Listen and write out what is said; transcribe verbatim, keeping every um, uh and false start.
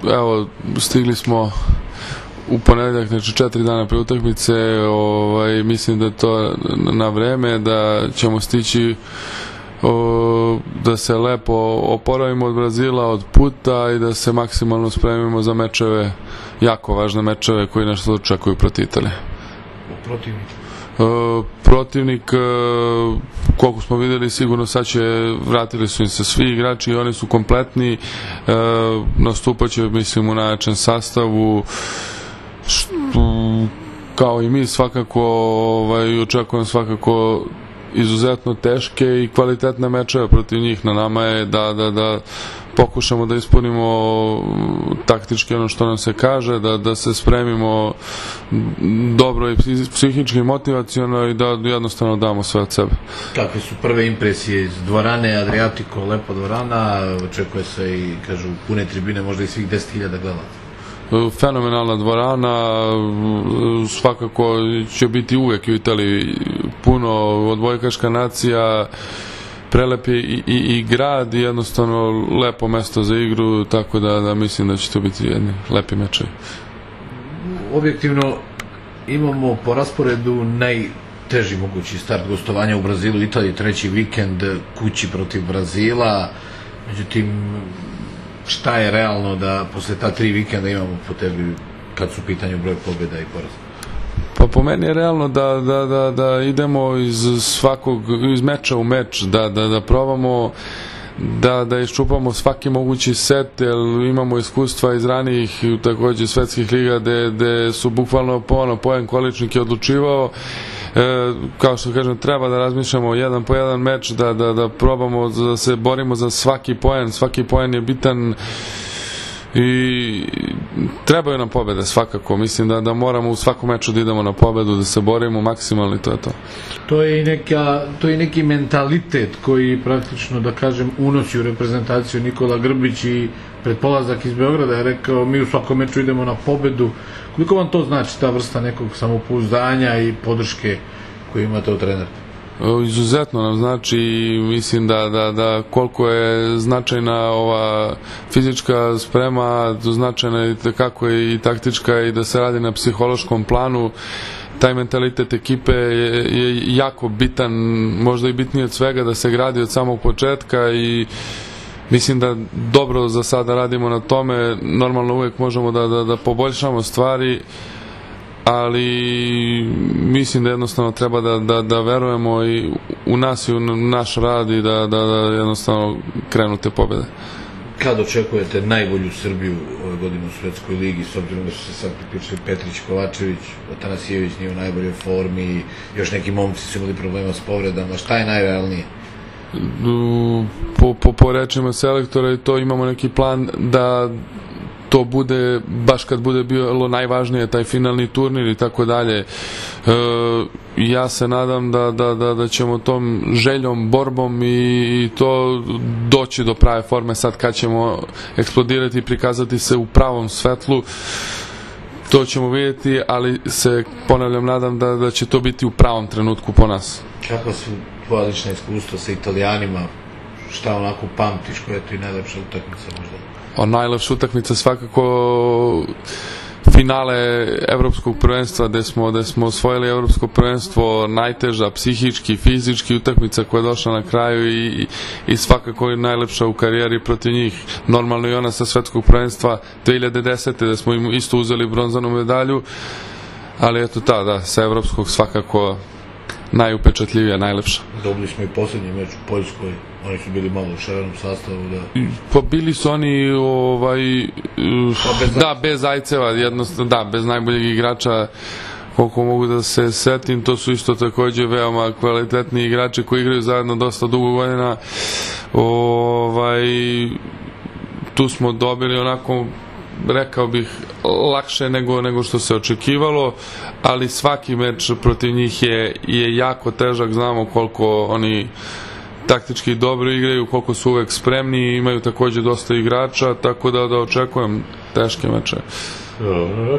evo, stigli smo u ponedeljak, znači četiri dana pre utakmice, ovaj, mislim da je to na vreme, da ćemo stići o, da se lepo oporavimo od Brazila, od puta i da se maksimalno spremimo za mečeve, jako važne mečeve koji nas očekuju protiv Italije. Protivnik? E, protivnik, e, koliko smo videli, sigurno sad će, vratili su im se svi igrači i oni su kompletni, e, nastupaće, mislim, u najjačem sastavu, što, kao i mi svakako, ovaj, očekujem svakako izuzetno teške i kvalitetne mečeve protiv njih. Na nama je da, da, da pokušamo da ispunimo taktički ono što nam se kaže, da, da se spremimo dobro i psihički i motivaciono i da jednostavno damo sve od sebe. Kakve su prve impresije iz dvorane Adriatico, lepa dvorana, očekuje se i, kažu, pune tribine, možda i svih deset hiljada gledalaca? Fenomenalna dvorana, svakako će biti uvek u Italiji puno, odbojkaška nacija, prelep je i, i, i grad i jednostavno lepo mesto za igru, tako da, da mislim da će to biti jedni lepi mečevi. Objektivno imamo po rasporedu najteži mogući start gostovanja u Brazilu, u Italiji, treći vikend kući protiv Brazila, međutim šta je realno da posle ta tri vikenda imamo po tebi kad su u pitanju broj pobjeda i poraza? Pa po meni je realno da, da, da, da idemo iz svakog, iz meča u meč, da, da, da probamo da, da iščupamo svaki mogući set, jer imamo iskustva iz ranijih takođe svetskih liga gde, gde su bukvalno po poen količnik je odlučivao. E, kao što kažem, treba da razmišljamo jedan po jedan meč, da, da, da probamo da se borimo za svaki poen, svaki poen je bitan i trebaju nam pobjede svakako, mislim da, da moramo u svakom meču da idemo na pobjedu, da se borimo maksimalno i to je to. To je i neka, to je neki mentalitet koji praktično, da kažem, unosi u reprezentaciju Nikola Grbić i pred polazak iz Beograda je rekao mi u svakom meču idemo na pobjedu. Koliko vam to znači, ta vrsta nekog samopouzdanja i podrške koju imate od trenera? Izuzetno nam znači, mislim da, da, da koliko je značajna ova fizička sprema, značajna je kako je i taktička i da se radi na psihološkom planu. Taj mentalitet ekipe je, je jako bitan, možda i bitnije od svega, da se gradi od samog početka i mislim da dobro za sada radimo na tome. Normalno uvek možemo da, da, da poboljšamo stvari, ali mislim da jednostavno treba da, da, da verujemo i u nas i u naš rad i da, da, da jednostavno krenu te pobjede. Kad očekujete najbolju Srbiju ove godine u Svetskoj ligi, s obzirom da su se sad priključili Petrić, Kovačević, Atanasijević nije u najboljoj formi, još neki momci su imali problema s povredama, šta je najrealnije? Po, po, po rečima selektora i to imamo neki plan da to bude, baš kad bude bilo najvažnije taj finalni turnir i tako dalje. E, ja se nadam da, da, da, da ćemo tom željom, borbom i, i to doći do prave forme. Sad kad ćemo eksplodirati i prikazati se u pravom svetlu, to ćemo vidjeti, ali se, ponavljam, nadam da, da će to biti u pravom trenutku po nas. Kakva su tvoja lična iskustva sa Italijanima? Šta onako pamtiš, koja je to i najlepša utakmica možda? O, najlepša utakmica svakako finale evropskog prvenstva gde smo, gde smo osvojili evropsko prvenstvo, najteža psihički, fizički utakmica koja je došla na kraju i, i svakako je najlepša u karijeri protiv njih. Normalno i ona sa svetskog prvenstva dve hiljade desete gde smo im isto uzeli bronzanu medalju, ali eto ta, da, sa evropskog svakako najupečatljivija, najlepša. Dobili smo i posljednji meč u Poljskoj, oni su bili malo u šarenom sastavu. Da... Pa bili su oni, ovaj, bez da, bez Zajceva, jednostavno, da, bez najboljeg igrača, koliko mogu da se setim, to su isto takođe veoma kvalitetni igrači koji igraju zajedno dosta dugo godina. Ovaj, tu smo dobili onako, rekao bih, lakše nego, nego što se očekivalo, ali svaki meč protiv njih je, je jako težak, znamo koliko oni taktički dobro igraju, koliko su uvek spremni, imaju takođe dosta igrača, tako da, da očekujem teške meče.